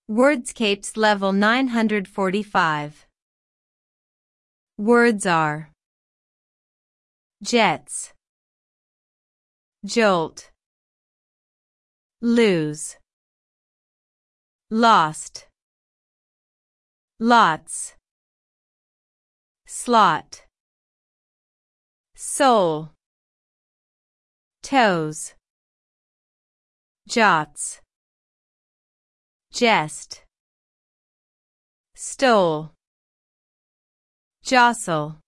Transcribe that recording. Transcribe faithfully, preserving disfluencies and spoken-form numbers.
Wordscapes level nine hundred forty-five. Words are jets, jolt, lose, lost, lots, slot, soul, toes, jots, jest, stole, jostle,